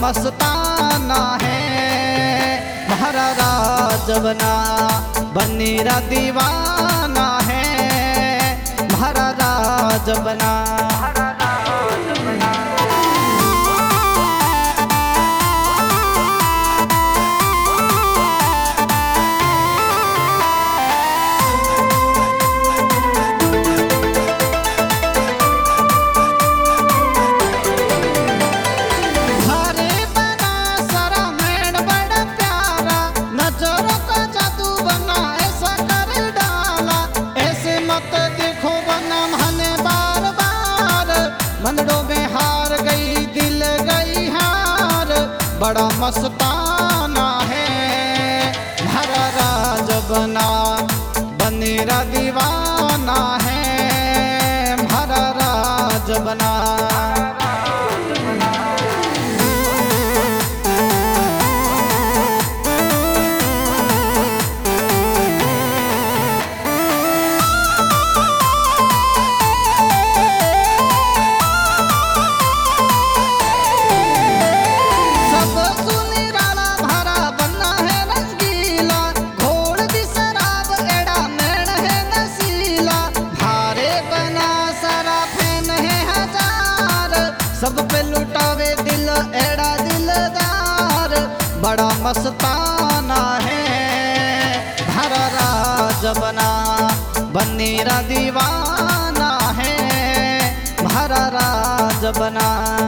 मस्ताना है म्हारा राजबना बनेरा दीवाना है म्हारा राजबना। मनड़ों में हार गई दिल गई हार बड़ा मस्ताना है म्हारा राजबना बनेरा दीवाना है म्हारा राजबना। सब पे लुटावे दिल एड़ा दिलदार बड़ा मस्ताना है म्हारा राजबना बनेरा दीवाना है म्हारा राजबना।